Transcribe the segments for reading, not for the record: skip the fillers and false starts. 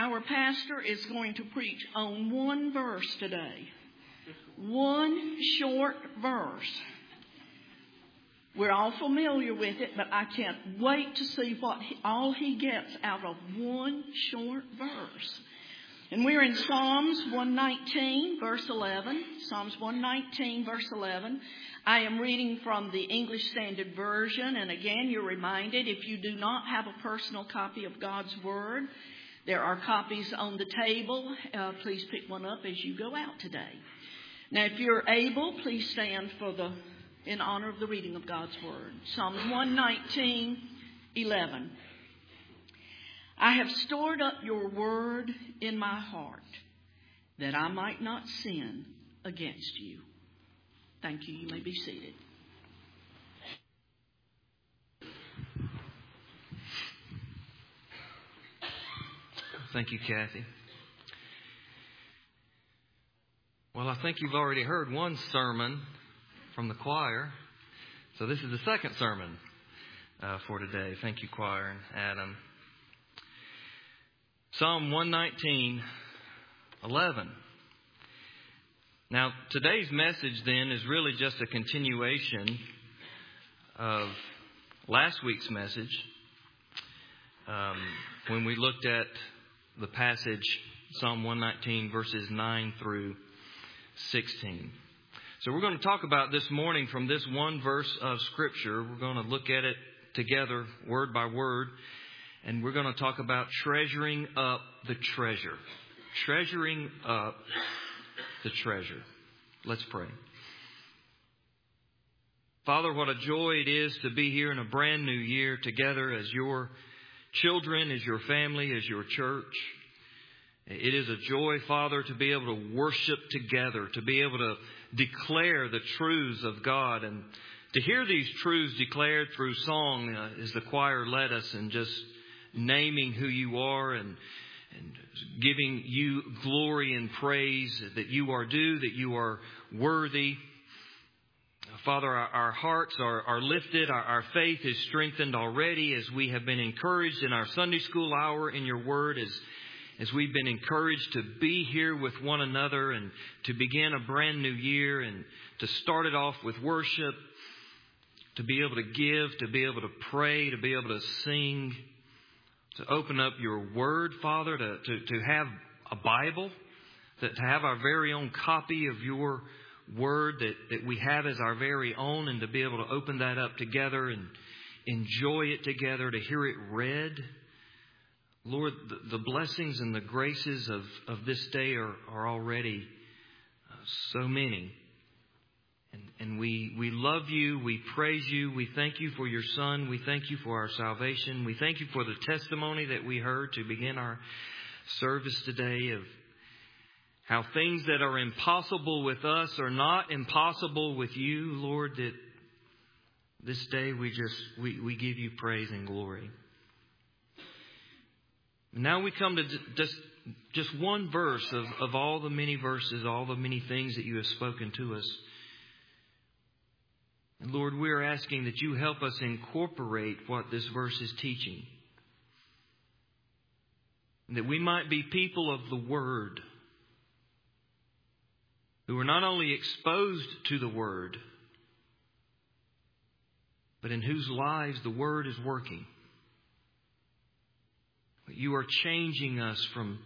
Our pastor is going to preach on one verse today. One short verse. We're all familiar with it, but I can't wait to see what all he gets out of one short verse. And we're in Psalms 119, verse 11. Psalms 119, verse 11. I am reading from the English Standard Version. And again, you're reminded, if you do not have a personal copy of God's Word, there are copies on the table. Please pick one up as you go out today. Now, if you're able, please stand in honor of the reading of God's Word. Psalms 119, 11. I have stored up your word in my heart, that I might not sin against you. Thank you. You may be seated. Thank you, Kathy. Well, I think you've already heard one sermon from the choir. So this is the second sermon for today. Thank you, choir and Adam. Psalm 119, 11. Now, today's message then is really just a continuation of last week's message when we looked at the passage, Psalm 119, verses 9 through 16. So we're going to talk about this morning from this one verse of Scripture. We're going to look at it together, word by word. And we're going to talk about treasuring up the treasure. Treasuring up the treasure. Let's pray. Father, what a joy it is to be here in a brand new year together as your children, as your family, as your church. It is a joy, Father, to be able to worship together, to be able to declare the truths of God, and to hear these truths declared through song as the choir led us, and just naming who you are and giving you glory and praise that you are due, that you are worthy. Father, our hearts are lifted. Our faith is strengthened already as we have been encouraged in our Sunday school hour in your word, as we've been encouraged to be here with one another and to begin a brand new year and to start it off with worship, to be able to give, to be able to pray, to be able to sing, to open up your word, Father, to have a Bible, to have our very own copy of your word that we have as our very own, and to be able to open that up together and enjoy it together, to hear it read. Lord, the blessings and the graces of this day are already so many. And we love you, we praise you, we thank you for your Son, we thank you for our salvation, we thank you for the testimony that we heard to begin our service today of how things that are impossible with us are not impossible with you, Lord, that this day we give you praise and glory. Now we come to just one verse of all the many verses, all the many things that you have spoken to us. And Lord, we are asking that you help us incorporate what this verse is teaching. That we might be people of the Word, who are not only exposed to the Word, but in whose lives the Word is working. That you are changing us from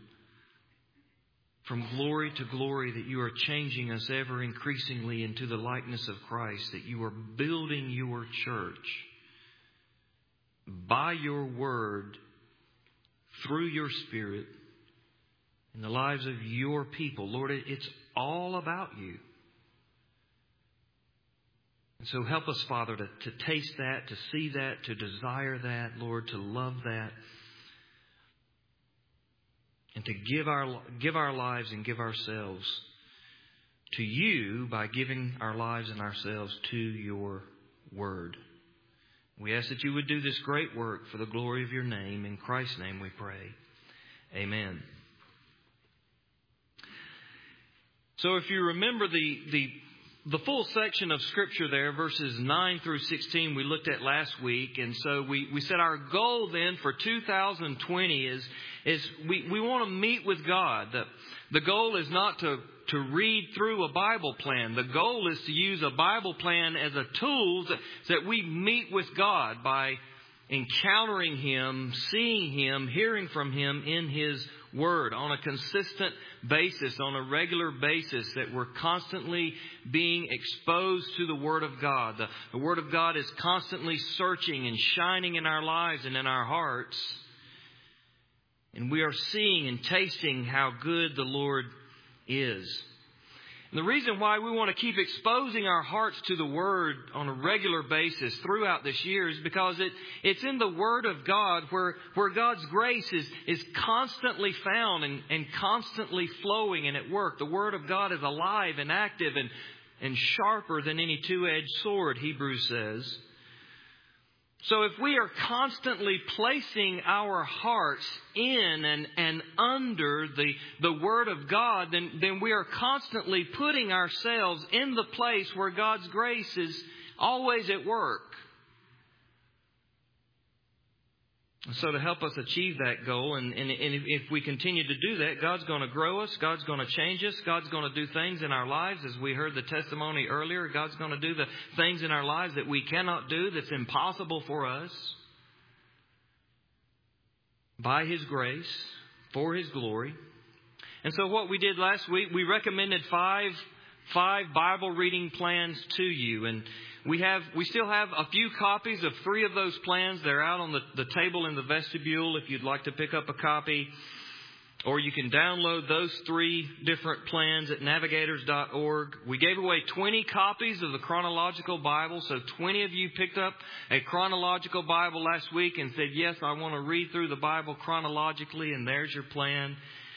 glory to glory, that you are changing us ever increasingly into the likeness of Christ, that you are building your church by your word, through your Spirit, in the lives of your people. Lord, it's all about you. And so help us, Father, to taste that, to see that, to desire that, Lord, to love that. And to give our lives and give ourselves to you by giving our lives and ourselves to your word. We ask that you would do this great work for the glory of your name. In Christ's name we pray. Amen. So if you remember the full section of Scripture there, verses 9 through 16, we looked at last week. And so we said our goal then for 2020 is we want to meet with God. The goal is not to read through a Bible plan. The goal is to use a Bible plan as a tool that we meet with God by encountering Him, seeing Him, hearing from Him in His Word on a consistent basis, on a regular basis, that we're constantly being exposed to the Word of God. The Word of God is constantly searching and shining in our lives and in our hearts. And we are seeing and tasting how good the Lord is. And the reason why we want to keep exposing our hearts to the Word on a regular basis throughout this year is because it's in the Word of God where God's grace is constantly found and constantly flowing and at work. The Word of God is alive and active and sharper than any two-edged sword, Hebrews says. So if we are constantly placing our hearts in and under the Word of God, then we are constantly putting ourselves in the place where God's grace is always at work. So to help us achieve that goal, and if we continue to do that, God's going to grow us, God's going to change us, God's going to do things in our lives. As we heard the testimony earlier, God's going to do the things in our lives that we cannot do, that's impossible for us. By His grace, for His glory. And so what we did last week, we recommended five Bible reading plans to you. And we still have a few copies of 3 of those plans. They're out on the table in the vestibule if you'd like to pick up a copy. Or you can download those 3 different plans at navigators.org. We gave away 20 copies of the Chronological Bible. So 20 of you picked up a Chronological Bible last week and said, yes, I want to read through the Bible chronologically, and there's your plan.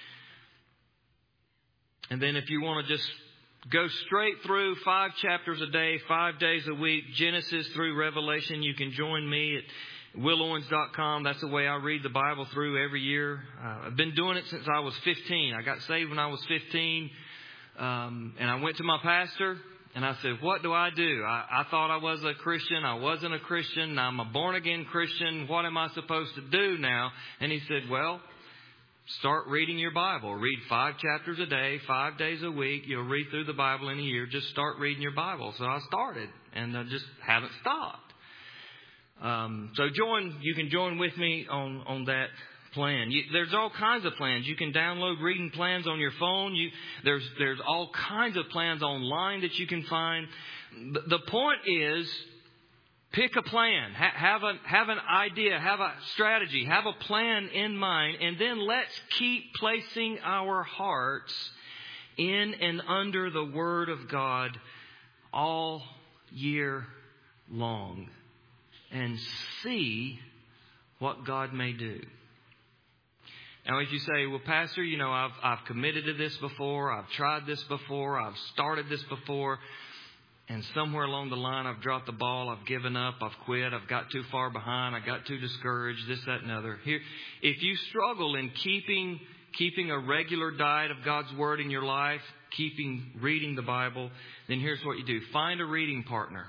And then if you want to just go straight through 5 chapters a day, 5 days a week, Genesis through Revelation, you can join me at willowens.com. That's the way I read the Bible through every year. I've been doing it since I was 15. I got saved when I was 15. And I went to my pastor and I said, what do? I thought I was a Christian. I wasn't a Christian. I'm a born-again Christian. What am I supposed to do now? And he said, well, start reading your Bible. Read 5 chapters a day, 5 days a week. You'll read through the Bible in a year. Just start reading your Bible. So I started, and I just haven't stopped. So you can join with me on that plan. There's all kinds of plans. You can download reading plans on your phone. There's all kinds of plans online that you can find. The point is, pick a plan, have an idea, have a strategy, have a plan in mind, and then let's keep placing our hearts in and under the Word of God all year long and see what God may do. Now, if you say, well, Pastor, I've committed to this before, I've tried this before, I've started this before, and somewhere along the line, I've dropped the ball. I've given up. I've quit. I've got too far behind. I got too discouraged. This, that, and other. Here, if you struggle in keeping a regular diet of God's Word in your life, reading the Bible, then here's what you do. Find a reading partner.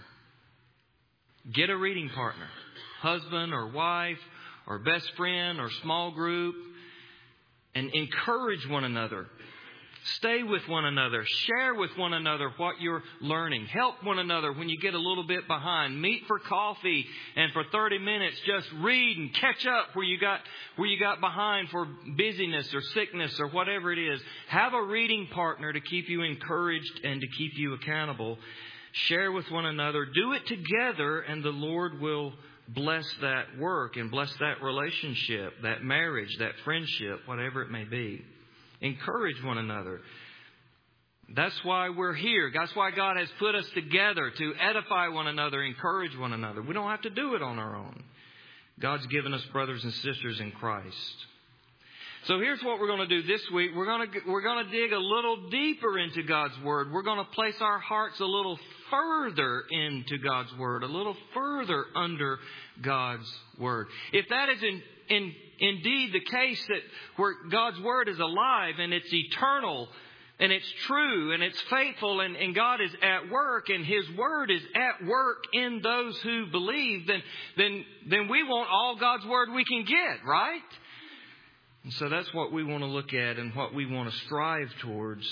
Get a reading partner. Husband or wife or best friend or small group. And encourage one another. Stay with one another. Share with one another what you're learning. Help one another when you get a little bit behind. Meet for coffee and for 30 minutes just read and catch up where you got behind for busyness or sickness or whatever it is. Have a reading partner to keep you encouraged and to keep you accountable. Share with one another. Do it together, and the Lord will bless that work and bless that relationship, that marriage, that friendship, whatever it may be. Encourage one another. That's why we're here. That's why God has put us together, to edify one another, encourage one another. We don't have to do it on our own. God's given us brothers and sisters in Christ. So here's what we're going to do this week. We're going to dig a little deeper into God's Word. We're going to place our hearts a little further into God's Word, a little further under God's Word. If that is indeed the case, that where God's Word is alive and it's eternal and it's true and it's faithful and God is at work and His Word is at work in those who believe, then we want all God's Word we can get, right? And so that's what we want to look at and what we want to strive towards.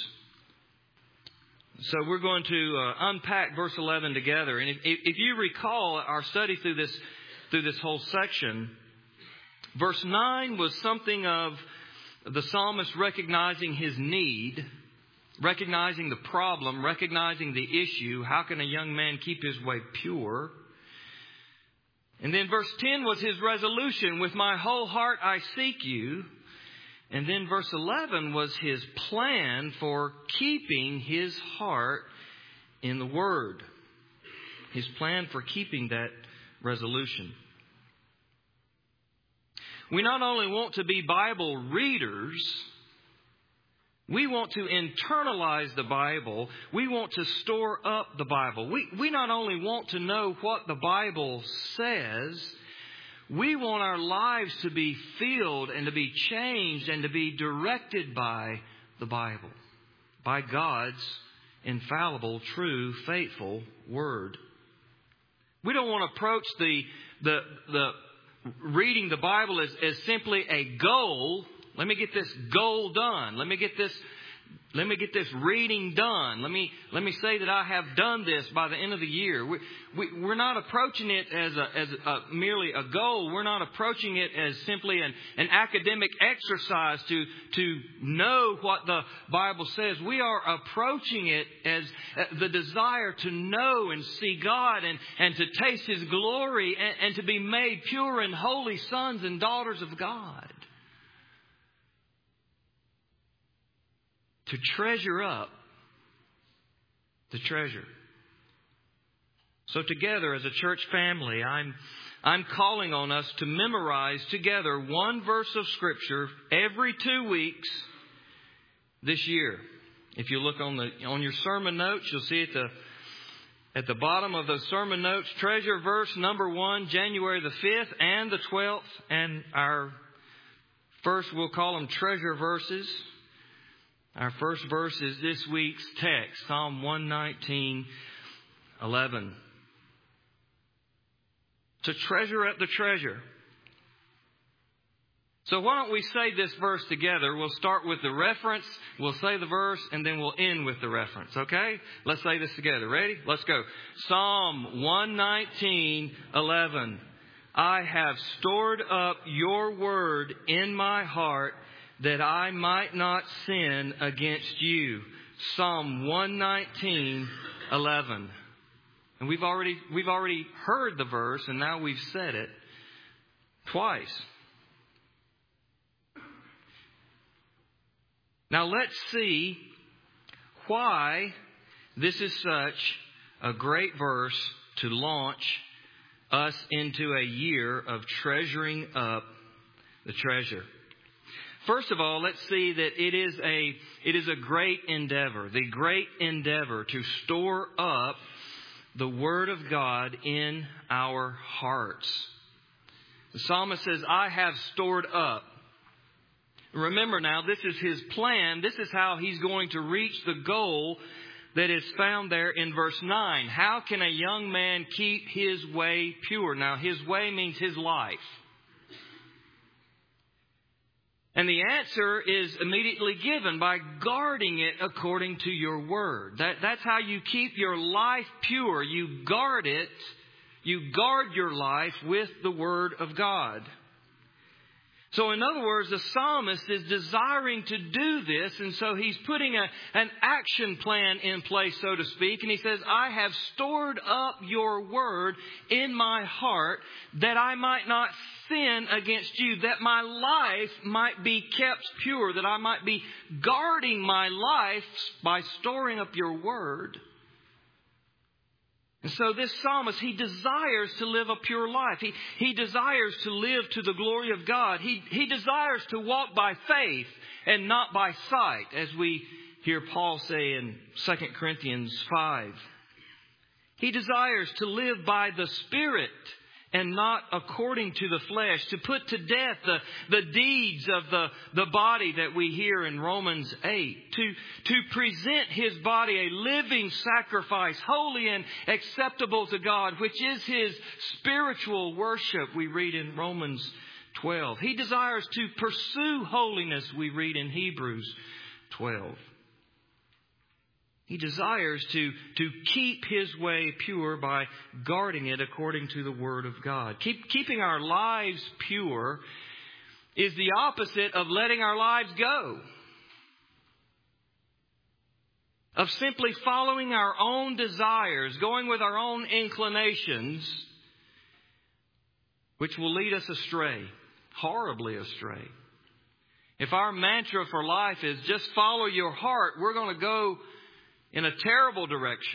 So we're going to unpack verse 11 together. And if you recall our study through this whole section, verse 9 was something of the psalmist recognizing his need, recognizing the problem, recognizing the issue. How can a young man keep his way pure? And then verse 10 was his resolution. With my whole heart I seek you. And then verse 11 was his plan for keeping his heart in the Word. His plan for keeping that resolution. We not only want to be Bible readers, we want to internalize the Bible. We want to store up the Bible. We not only want to know what the Bible says, we want our lives to be filled and to be changed and to be directed by the Bible, by God's infallible, true, faithful Word. We don't want to approach the reading the Bible as simply a goal. Let me get this goal done. Let me get this reading done. Let me say that I have done this by the end of the year. We're not approaching it as merely a goal. We're not approaching it as simply an academic exercise to know what the Bible says. We are approaching it as the desire to know and see God and to taste His glory and to be made pure and holy sons and daughters of God. To treasure up the treasure. So together as a church family, I'm calling on us to memorize together one verse of Scripture every 2 weeks this year. If you look on your sermon notes, you'll see at the bottom of the sermon notes, treasure verse number 1, January the 5th and the 12th. And our first, we'll call them treasure verses. Our first verse is this week's text, Psalm 119:11. To treasure up the treasure. So why don't we say this verse together? We'll start with the reference, we'll say the verse, and then we'll end with the reference, okay? Let's say this together. Ready? Let's go. Psalm 119:11. I have stored up your word in my heart, that I might not sin against you. Psalm 119:11. And we've already heard the verse, and now we've said it twice. Now let's see why this is such a great verse to launch us into a year of treasuring up the treasure. First of all, let's see that it is a great endeavor, the great endeavor to store up the Word of God in our hearts. The psalmist says, I have stored up. Remember now, this is his plan. This is how he's going to reach the goal that is found there in verse 9. How can a young man keep his way pure? Now, his way means his life. And the answer is immediately given by guarding it according to your word. That's how you keep your life pure. You guard it. You guard your life with the Word of God. So in other words, the psalmist is desiring to do this, and so he's putting an action plan in place, so to speak. And he says, I have stored up your word in my heart that I might not sin against you, that my life might be kept pure, that I might be guarding my life by storing up your word. And so this psalmist, he desires to live a pure life. He desires to live to the glory of God. He desires to walk by faith and not by sight, as we hear Paul say in 2 Corinthians 5. He desires to live by the Spirit and not according to the flesh, to put to death the deeds of the body that we hear in Romans 8, to present his body a living sacrifice, holy and acceptable to God, which is his spiritual worship, we read in Romans 12. He desires to pursue holiness, we read in Hebrews 12. He desires to keep His way pure by guarding it according to the Word of God. Keeping our lives pure is the opposite of letting our lives go. Of simply following our own desires, going with our own inclinations, which will lead us astray, horribly astray. If our mantra for life is just follow your heart, we're going to go in a terrible direction.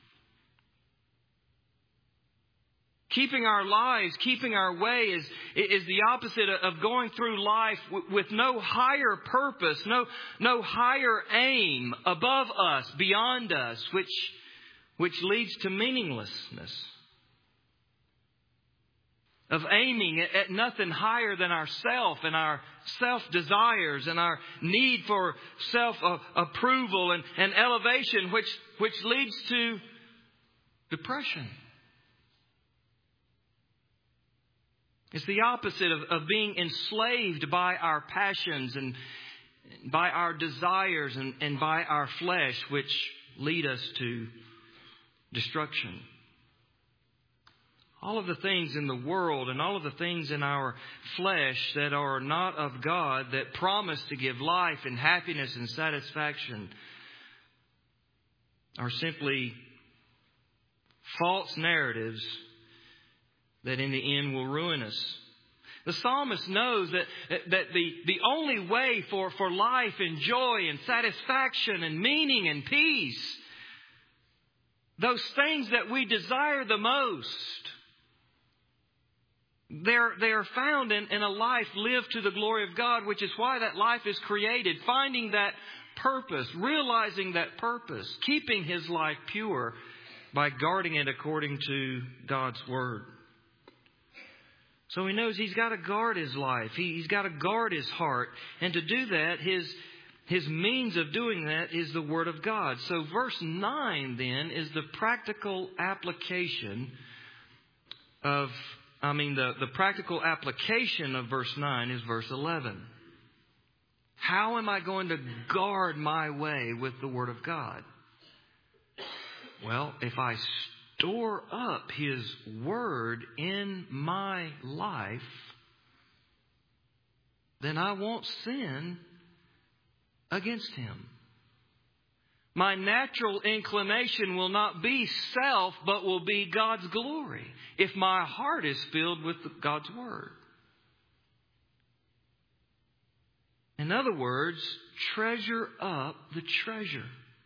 Keeping our lives, keeping our way is the opposite of going through life with no higher purpose, no higher aim above us, beyond us, which leads to meaninglessness. Of aiming at nothing higher than ourself and our self-desires and our need for self-approval and elevation, which leads to depression. It's the opposite of being enslaved by our passions and by our desires and by our flesh, which lead us to destruction. All of the things in the world and all of the things in our flesh that are not of God, that promise to give life and happiness and satisfaction, are simply false narratives that in the end will ruin us. The psalmist knows that the only way for life and joy and satisfaction and meaning and peace, those things that we desire the most, they are found in a life lived to the glory of God, which is why that life is created. Finding that purpose, realizing that purpose, keeping his life pure by guarding it according to God's Word. So he knows he's got to guard his life. He's got to guard his heart. And to do that, his means of doing that is the Word of God. So verse 9 then is the practical application the practical application of verse 9 is verse 11. How am I going to guard my way with the Word of God? Well, if I store up His Word in my life, then I won't sin against Him. My natural inclination will not be self, but will be God's glory if my heart is filled with God's Word. In other words, treasure up the treasure.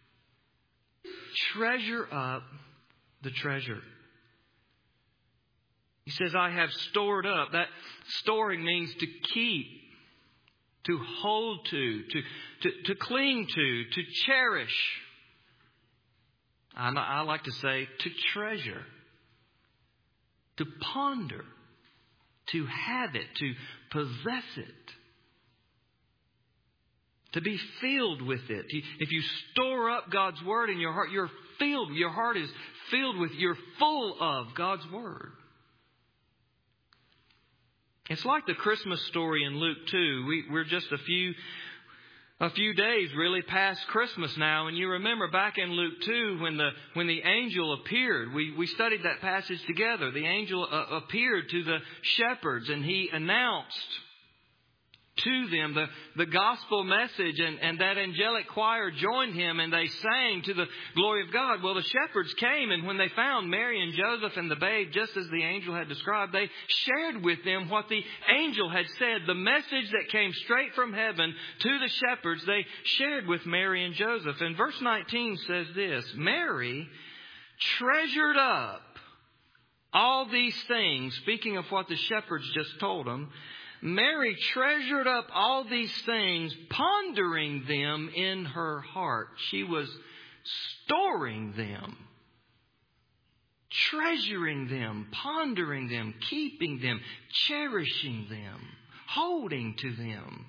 Treasure up the treasure. He says, I have stored up. That storing means to keep, to hold to cling to cherish. I like to say to treasure, to ponder, to have it, to possess it, to be filled with it. If you store up God's Word in your heart, your heart is filled with, you're full of God's Word. It's like the Christmas story in Luke 2. We're just a few days really past Christmas now, and you remember back in Luke 2 when the angel appeared. We studied that passage together. The angel appeared to the shepherds, and he announced to them the gospel message, and that angelic choir joined him, and they sang to the glory of God. Well, the shepherds came, and when they found Mary and Joseph and the babe, just as the angel had described, they shared with them what the angel had said. The message that came straight from heaven to the shepherds, they shared with Mary and Joseph. And verse 19 says this, Mary treasured up all these things, speaking of what the shepherds just told them. Mary treasured up all these things, pondering them in her heart. She was storing them, treasuring them, pondering them, keeping them, cherishing them, holding to them.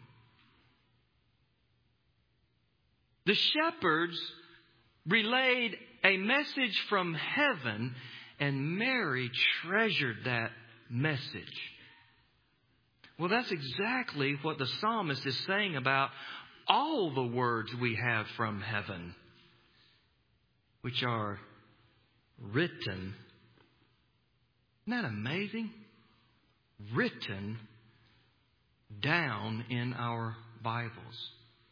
The shepherds relayed a message from heaven, and Mary treasured that message. Well, that's exactly what the psalmist is saying about all the words we have from heaven, which are written. Isn't that amazing? Written down in our Bibles.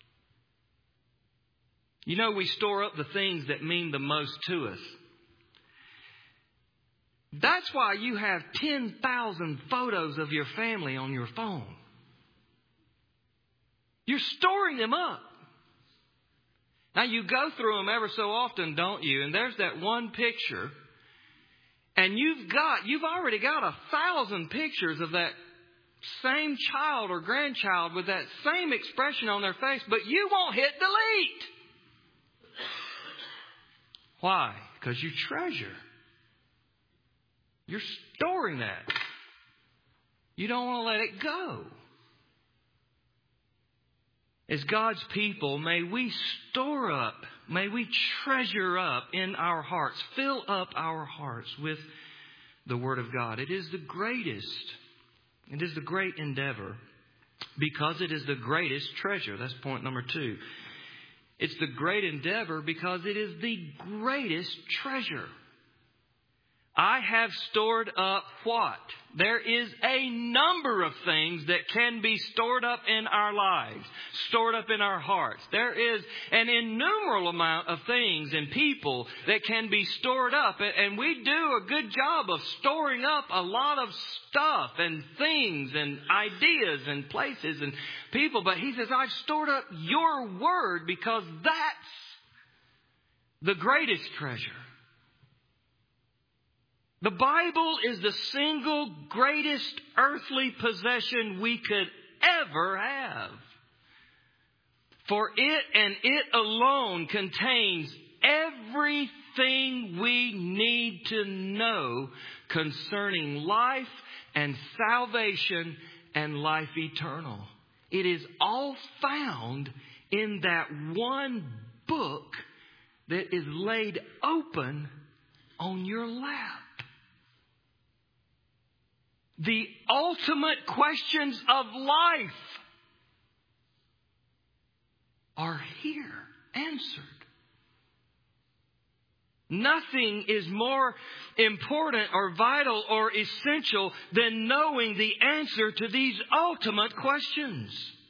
You know, we store up the things that mean the most to us. That's why you have 10,000 photos of your family on your phone. You're storing them up. Now, you go through them ever so often, don't you? And there's that one picture. And you've already got 1,000 pictures of that same child or grandchild with that same expression on their face, but you won't hit delete. Why? Because you treasure. You're storing that. You don't want to let it go. As God's people, may we store up, may we treasure up in our hearts, fill up our hearts with the Word of God. It is the greatest. It is the great endeavor because it is the greatest treasure. That's point number 2. It's the great endeavor because it is the greatest treasure. I have stored up what? There is a number of things that can be stored up in our lives, stored up in our hearts. There is an innumerable amount of things and people that can be stored up. And we do a good job of storing up a lot of stuff and things and ideas and places and people. But he says, I've stored up your word because that's the greatest treasure. The Bible is the single greatest earthly possession we could ever have. For it and it alone contains everything we need to know concerning life and salvation and life eternal. It is all found in that one book that is laid open on your lap. The ultimate questions of life are here answered. Nothing is more important or vital or essential than knowing the answer to these ultimate questions.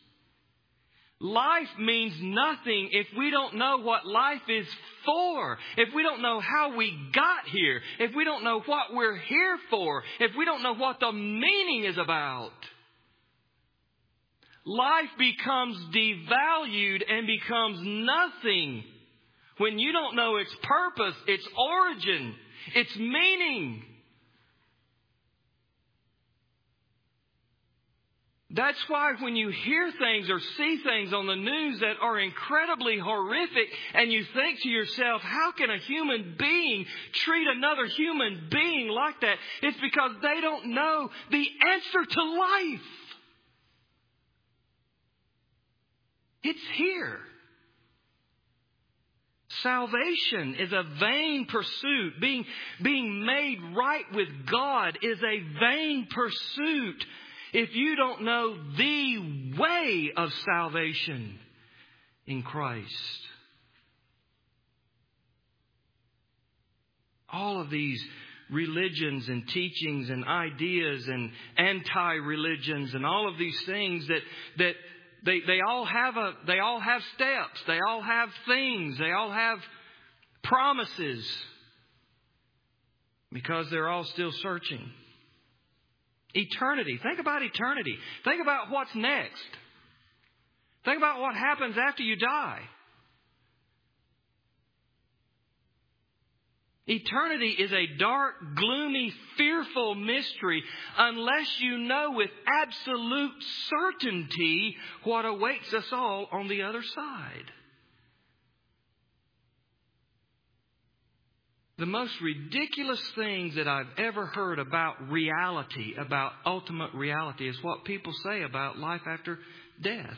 Life means nothing if we don't know what life is for, if we don't know how we got here, if we don't know what we're here for, if we don't know what the meaning is about. Life becomes devalued and becomes nothing when you don't know its purpose, its origin, its meaning. That's why when you hear things or see things on the news that are incredibly horrific and you think to yourself, how can a human being treat another human being like that? It's because they don't know the answer to life. It's here. Salvation is a vain pursuit. Being made right with God is a vain pursuit if you don't know the way of salvation in Christ. All of these religions and teachings and ideas and anti-religions and all of these things that they all have steps, they all have things, they all have promises because they're all still searching. Eternity. Think about eternity. Think about what's next. Think about what happens after you die. Eternity is a dark, gloomy, fearful mystery unless you know with absolute certainty what awaits us all on the other side. The most ridiculous things that I've ever heard about reality, about ultimate reality, is what people say about life after death.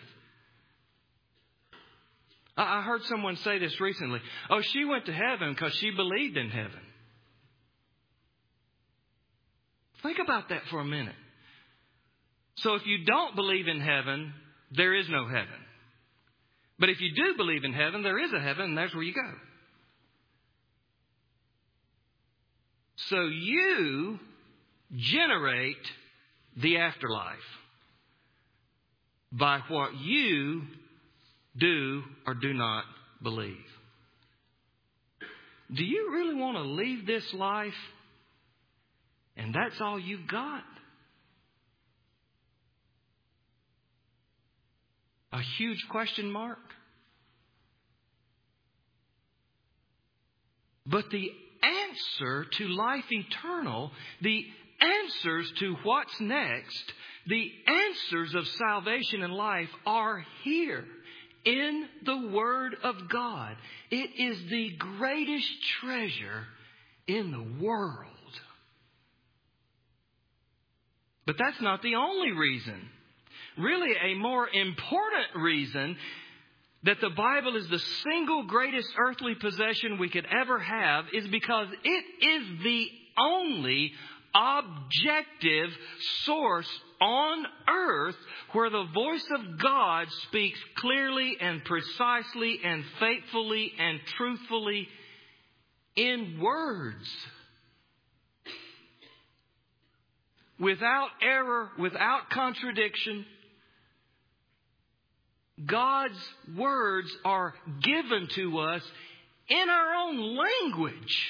I heard someone say this recently. Oh, she went to heaven because she believed in heaven. Think about that for a minute. So if you don't believe in heaven, there is no heaven. But if you do believe in heaven, there is a heaven, and there's where you go. So you generate the afterlife by what you do or do not believe. Do you really want to leave this life and that's all you've got? A huge question mark. But the answer to life eternal, the answers to what's next, the answers of salvation and life are here in the Word of God. It is the greatest treasure in the world. But that's not the only reason. Really, a more important reason that the Bible is the single greatest earthly possession we could ever have is because it is the only objective source on earth where the voice of God speaks clearly and precisely and faithfully and truthfully in words. Without error, without contradiction. God's words are given to us in our own language.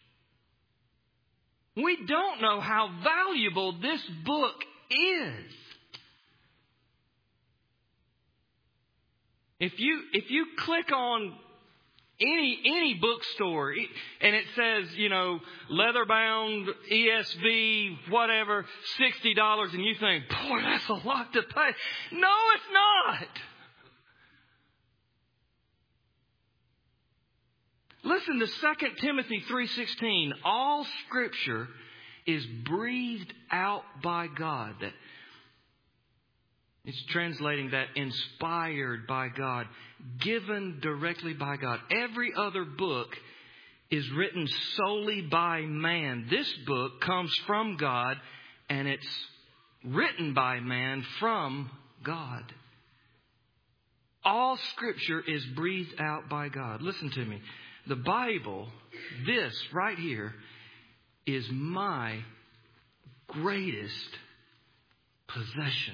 We don't know how valuable this book is. If you click on any bookstore and it says, leather-bound, ESV, whatever, $60, and you think, boy, that's a lot to pay. No, it's not. Listen to 2 Timothy 3:16. All Scripture is breathed out by God. It's translating that inspired by God, given directly by God. Every other book is written solely by man. This book comes from God, and it's written by man from God. All Scripture is breathed out by God. Listen to me. The Bible, this right here, is my greatest possession.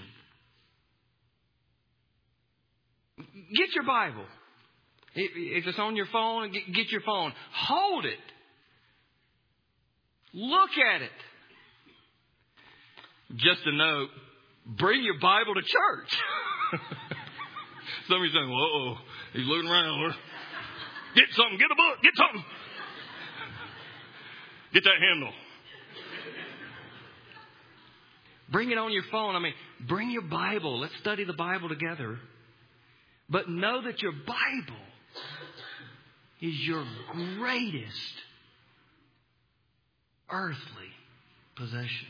Get your Bible. If it's on your phone, get your phone. Hold it. Look at it. Just a note, bring your Bible to church. Some of you saying, uh-oh, he's looking around. Get something, get a book, get something. Get that handle. Bring it on your phone. Bring your Bible. Let's study the Bible together. But know that your Bible is your greatest earthly possession.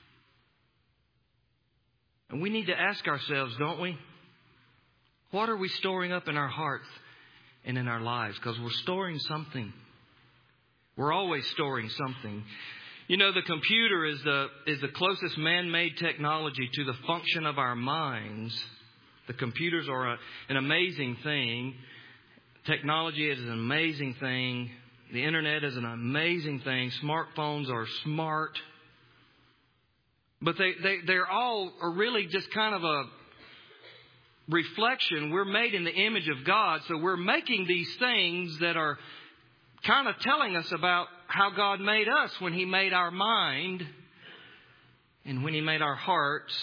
And we need to ask ourselves, don't we? What are we storing up in our hearts and in our lives? Because we're storing something. We're always storing something. The computer is the closest man-made technology to the function of our minds. The computers are an amazing thing. Technology is an amazing thing. The internet is an amazing thing. Smartphones are smart. But they're all are really just kind of a reflection. We're made in the image of God. So we're making these things that are kind of telling us about how God made us when He made our mind and when He made our hearts.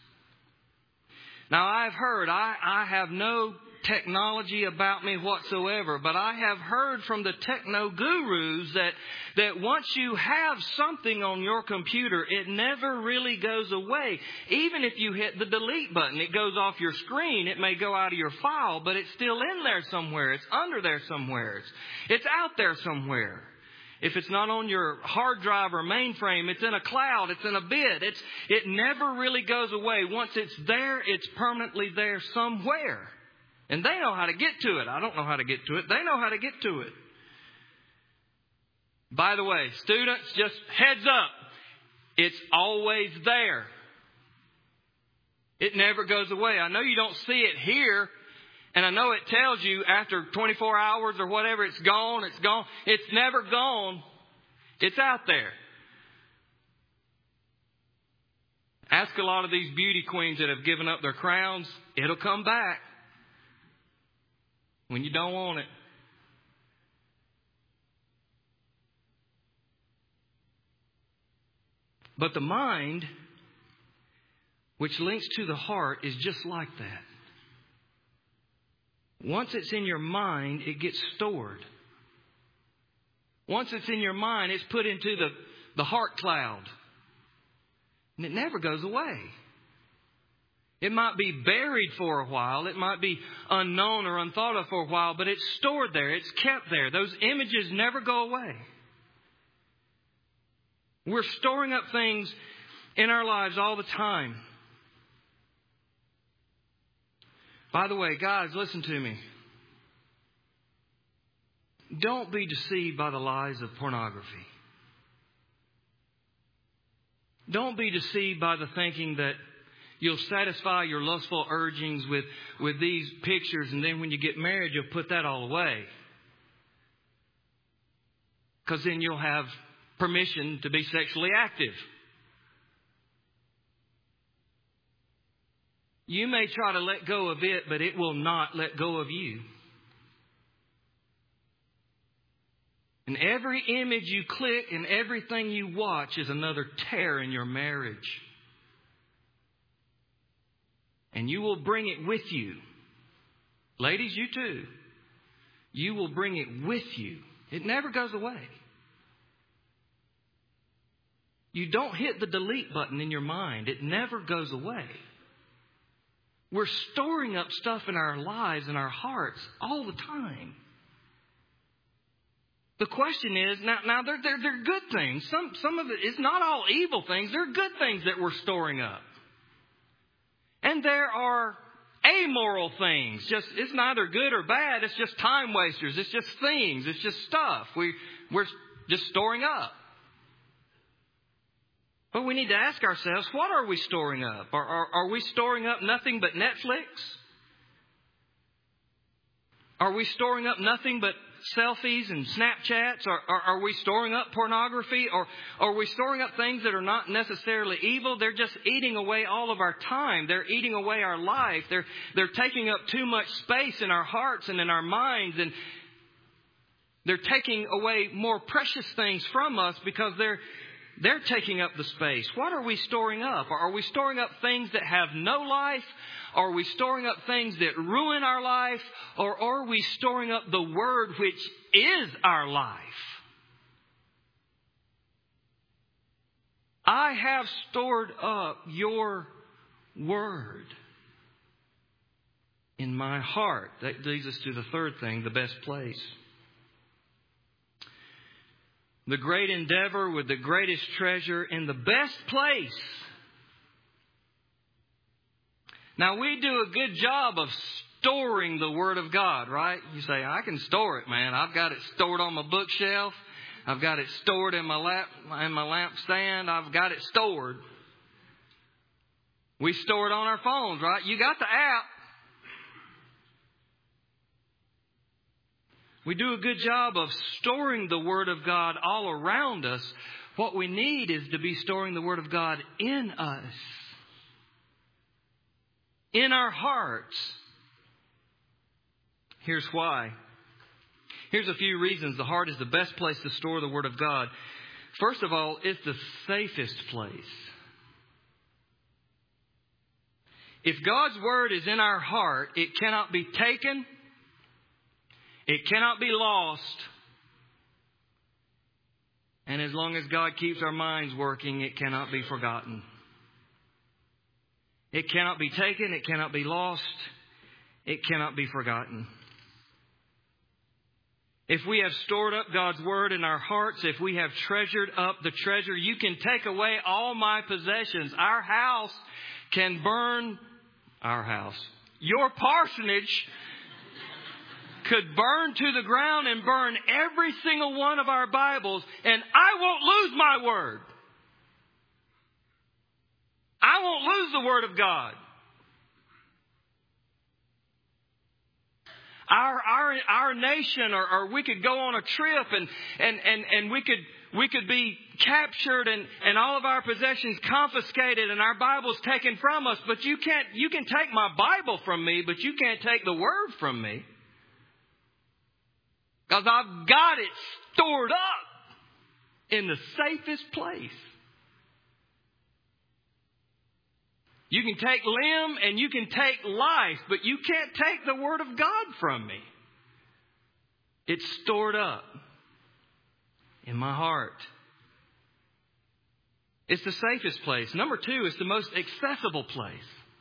Now, I've heard, I have no technology about me whatsoever, but I have heard from the techno gurus that once you have something on your computer, it never really goes away. Even if you hit the delete button, it goes off your screen. It may go out of your file, but it's still in there somewhere. It's under there somewhere. It's out there somewhere. If it's not on your hard drive or mainframe, it's in a cloud, it's in a bit. It never really goes away. Once it's there, it's permanently there somewhere. And they know how to get to it. I don't know how to get to it. They know how to get to it. By the way, students, just heads up. It's always there. It never goes away. I know you don't see it here. And I know it tells you after 24 hours or whatever, it's gone, it's gone. It's never gone. It's out there. Ask a lot of these beauty queens that have given up their crowns. It'll come back when you don't want it. But the mind, which links to the heart, is just like that. Once it's in your mind, it gets stored. Once it's in your mind, it's put into the heart cloud. And it never goes away. It might be buried for a while. It might be unknown or unthought of for a while, but it's stored there. It's kept there. Those images never go away. We're storing up things in our lives all the time. By the way, guys, listen to me. Don't be deceived by the lies of pornography. Don't be deceived by the thinking that you'll satisfy your lustful urgings with these pictures, and then when you get married, you'll put that all away. Because then you'll have permission to be sexually active. You may try to let go of it, but it will not let go of you. And every image you click and everything you watch is another tear in your marriage. And you will bring it with you. Ladies, you too. You will bring it with you. It never goes away. You don't hit the delete button in your mind. It never goes away. We're storing up stuff in our lives and our hearts all the time. The question is, now they're good things. Some of it is not all evil things. They're good things that we're storing up. And there are amoral things. It's neither good or bad. It's just time wasters. It's just things. It's just stuff. We're just storing up. But we need to ask ourselves, what are we storing up? Are we storing up nothing but Netflix? Are we storing up nothing but selfies and Snapchats? Are we storing up pornography? Or are we storing up things that are not necessarily evil? They're just eating away all of our time. They're eating away our life. They're taking up too much space in our hearts and in our minds. And they're taking away more precious things from us because they're taking up the space. What are we storing up? Are we storing up things that have no life? Are we storing up things that ruin our life? Or are we storing up the Word which is our life? I have stored up your Word in my heart. That leads us to the third thing, the best place. The great endeavor with the greatest treasure in the best place. Now, we do a good job of storing the Word of God, right? You say, I can store it, man. I've got it stored on my bookshelf. I've got it stored in my lampstand. I've got it stored. We store it on our phones, right? You got the app. We do a good job of storing the Word of God all around us. What we need is to be storing the Word of God in us. In our hearts. Here's why. Here's a few reasons the heart is the best place to store the Word of God. First of all, it's the safest place. If God's Word is in our heart, it cannot be taken. It cannot be lost. And as long as God keeps our minds working, it cannot be forgotten. It cannot be taken. It cannot be lost. It cannot be forgotten. If we have stored up God's Word in our hearts, if we have treasured up the treasure, you can take away all my possessions. Our house can burn. Our house. Your parsonage could burn to the ground and burn every single one of our Bibles, and I won't lose my Word. I won't lose the Word of God. our nation, or we could go on a trip and we could be captured and all of our possessions confiscated and our Bibles taken from us. But you can take my Bible from me, but you can't take the Word from me. Because I've got it stored up in the safest place. You can take limb and you can take life, but you can't take the Word of God from me. It's stored up in my heart. It's the safest place. Number 2, it's the most accessible place.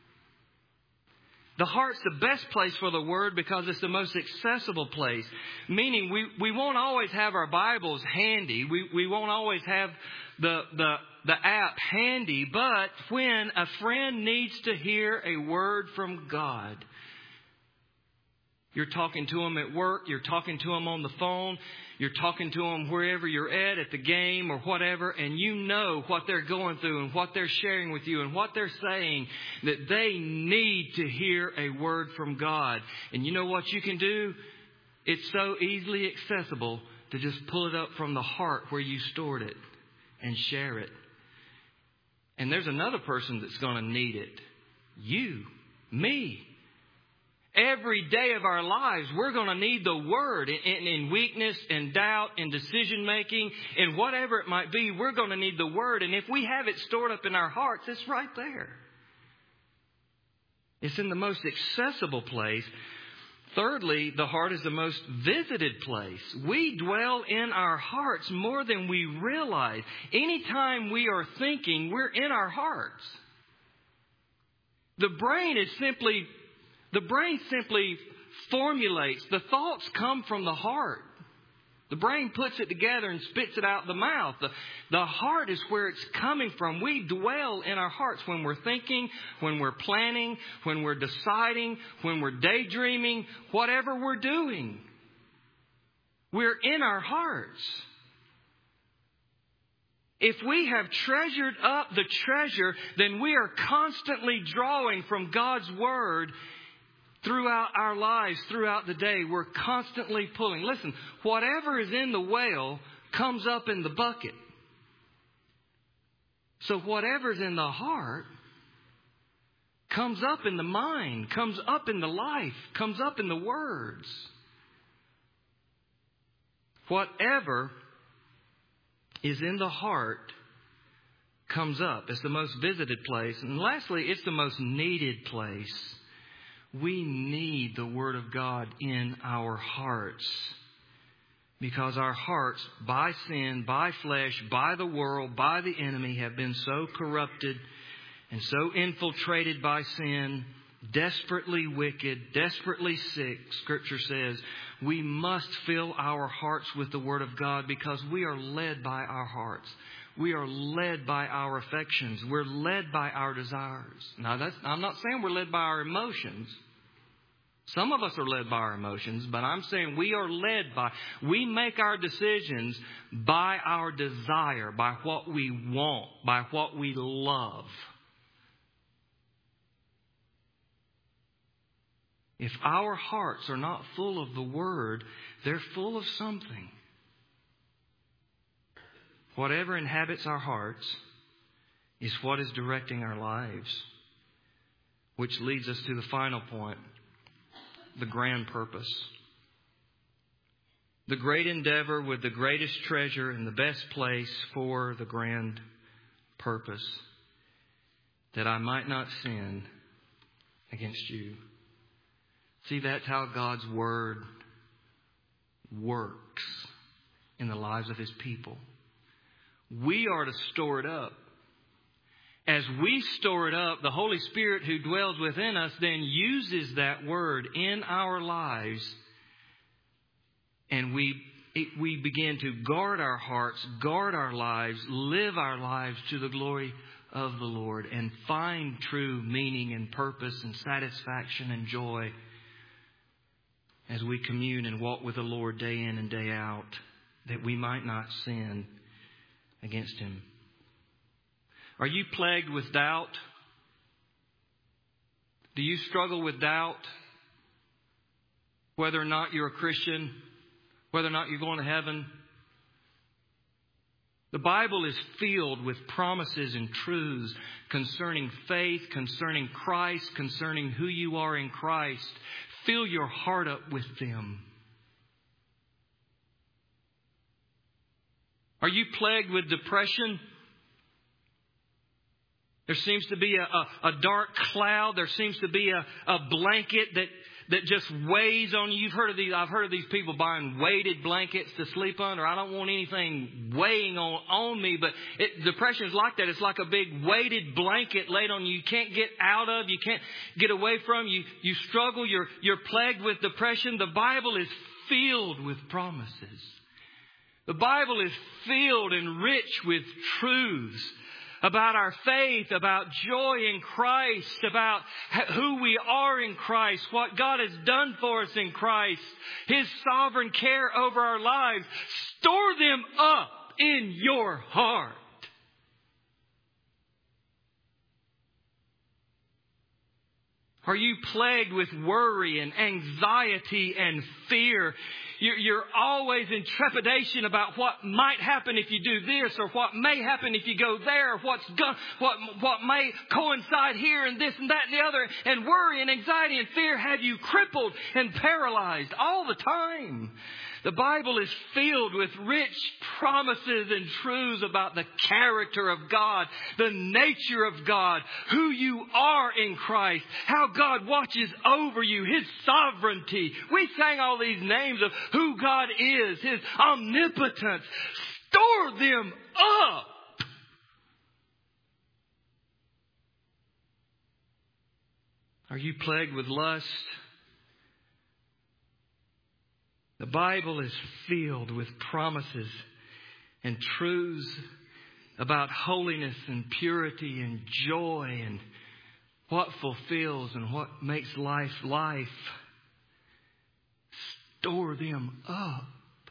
The heart's the best place for the Word because it's the most accessible place. Meaning we won't always have our Bibles handy. We won't always have the app handy. But when a friend needs to hear a word from God, you're talking to them at work, you're talking to them on the phone, you're talking to them wherever you're at the game or whatever, and you know what they're going through and what they're sharing with you and what they're saying, that they need to hear a word from God. And you know what you can do? It's so easily accessible to just pull it up from the heart where you stored it and share it. And there's another person that's going to need it. You, me. Every day of our lives, we're going to need the Word in weakness and doubt and decision making and whatever it might be. We're going to need the Word. And if we have it stored up in our hearts, it's right there. It's in the most accessible place. Thirdly, the heart is the most visited place. We dwell in our hearts more than we realize. Anytime we are thinking, we're in our hearts. The brain simply formulates. The thoughts come from the heart. The brain puts it together and spits it out the mouth. The heart is where it's coming from. We dwell in our hearts when we're thinking, when we're planning, when we're deciding, when we're daydreaming, whatever we're doing. We're in our hearts. If we have treasured up the treasure, then we are constantly drawing from God's Word throughout our lives, throughout the day. We're constantly pulling. Listen, whatever is in the well comes up in the bucket. So whatever's in the heart comes up in the mind, comes up in the life, comes up in the words. Whatever is in the heart comes up. It's the most visited place. And lastly, it's the most needed place. We need the Word of God in our hearts because our hearts, by sin, by flesh, by the world, by the enemy, have been so corrupted and so infiltrated by sin, desperately wicked, desperately sick. Scripture says we must fill our hearts with the Word of God because we are led by our hearts. We are led by our affections. We're led by our desires. Now, I'm not saying we're led by our emotions. Some of us are led by our emotions, but I'm saying we make our decisions by our desire, by what we want, by what we love. If our hearts are not full of the Word, they're full of something. Whatever inhabits our hearts is what is directing our lives. Which leads us to the final point, the grand purpose. The great endeavor with the greatest treasure in the best place for the grand purpose, that I might not sin against you. See, that's how God's Word works in the lives of His people. We are to store it up. As we store it up, the Holy Spirit who dwells within us then uses that Word in our lives. And we begin to guard our hearts, guard our lives, live our lives to the glory of the Lord, and find true meaning and purpose and satisfaction and joy as we commune and walk with the Lord day in and day out, that we might not sin against Him. Are you plagued with doubt? Do you struggle with doubt? whether or not you're a Christian, whether or not you're going to heaven. The Bible is filled with promises and truths concerning faith, concerning Christ, concerning who you are in Christ. Fill your heart up with them. Are you plagued with depression? There seems to be a dark cloud. There seems to be a blanket that just weighs on you. You've heard of these. I've heard of these people buying weighted blankets to sleep under. I don't want anything weighing on me, but depression is like that. It's like a big weighted blanket laid on you. You can't get out of. You can't get away from. You struggle. You're plagued with depression. The Bible is filled with promises. The Bible is filled and rich with truths about our faith, about joy in Christ, about who we are in Christ, what God has done for us in Christ, His sovereign care over our lives. Store them up in your heart. Are you plagued with worry and anxiety and fear? You're always in trepidation about what might happen if you do this, or what may happen if you go there, or what may coincide here and this and that and the other. And worry and anxiety and fear have you crippled and paralyzed all the time. The Bible is filled with rich promises and truths about the character of God, the nature of God, who you are in Christ, how God watches over you, His sovereignty. We sang all these names of who God is, His omnipotence. Store them up. Are you plagued with lust? The Bible is filled with promises and truths about holiness and purity and joy and what fulfills and what makes life life. Store them up.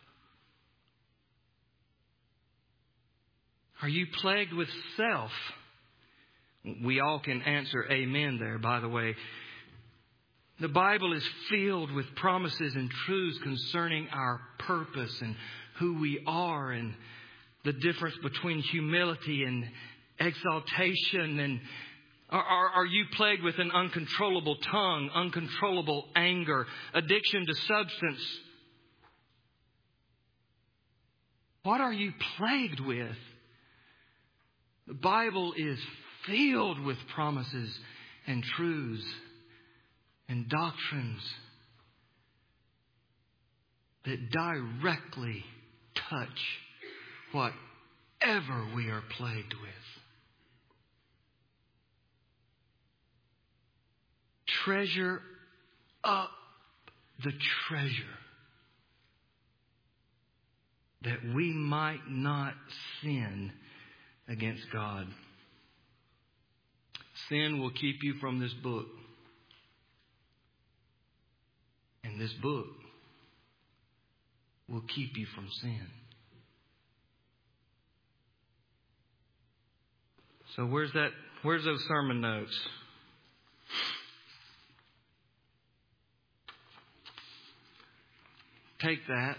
Are you plagued with self? We all can answer amen there, by the way. The Bible is filled with promises and truths concerning our purpose and who we are and the difference between humility and exaltation. And are you plagued with an uncontrollable tongue, uncontrollable anger, addiction to substance? What are you plagued with? The Bible is filled with promises and truths and doctrines that directly touch whatever we are plagued with. Treasure up the treasure that we might not sin against God. Sin will keep you from this book. And this book will keep you from sin. So where's those sermon notes? Take that.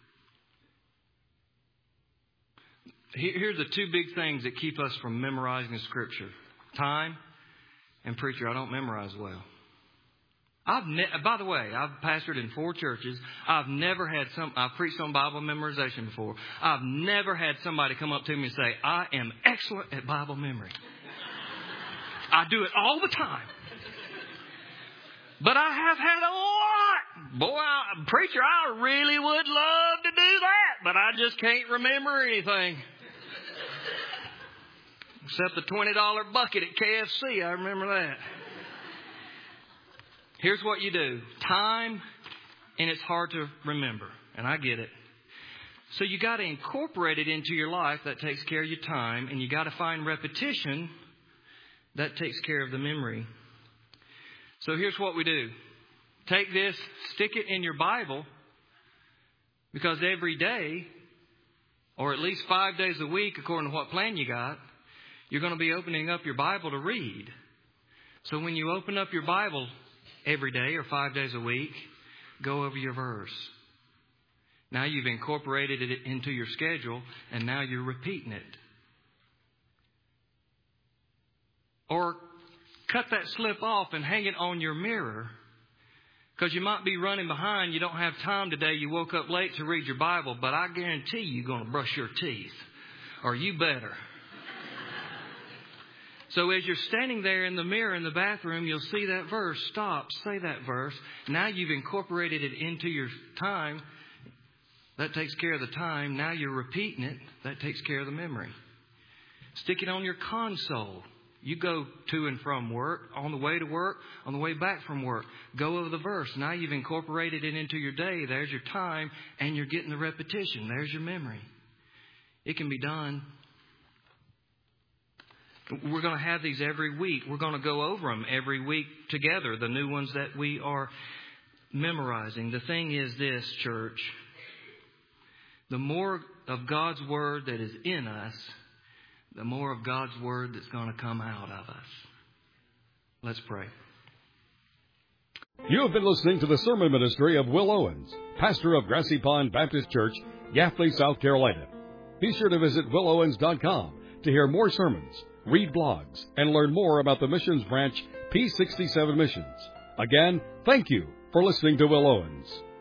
Here's the two big things that keep us from memorizing the Scripture. Time and preacher. I don't memorize well. By the way, I've pastored in 4 churches. I've preached on Bible memorization before. I've never had somebody come up to me and say, I am excellent at Bible memory. I do it all the time. But I have had a lot. Boy, preacher, I really would love to do that, but I just can't remember anything. Except the $20 bucket at KFC. I remember that. Here's what you do. Time, and it's hard to remember. And I get it. So you got to incorporate it into your life. That takes care of your time. And you got to find repetition. That takes care of the memory. So here's what we do. Take this, stick it in your Bible. Because every day, or at least 5 days a week, according to what plan you got, you're going to be opening up your Bible to read. So when you open up your Bible every day or 5 days a week, go over your verse. Now you've incorporated it into your schedule, and now you're repeating it. Or cut that slip off and hang it on your mirror, because you might be running behind. You don't have time today. You woke up late to read your Bible, but I guarantee you're going to brush your teeth, or you better. So as you're standing there in the mirror in the bathroom, you'll see that verse. Stop, say that verse. Now you've incorporated it into your time. That takes care of the time. Now you're repeating it. That takes care of the memory. Stick it on your console. You go to and from work, on the way to work, on the way back from work. Go over the verse. Now you've incorporated it into your day. There's your time, and you're getting the repetition. There's your memory. It can be done. We're going to have these every week. We're going to go over them every week together, the new ones that we are memorizing. The thing is this, church. The more of God's Word that is in us, the more of God's Word that's going to come out of us. Let's pray. You have been listening to the sermon ministry of Will Owens, pastor of Grassy Pond Baptist Church, Gaffney, South Carolina. Be sure to visit willowens.com to hear more sermons, read blogs, and learn more about the missions branch P67 Missions. Again, thank you for listening to Will Owens.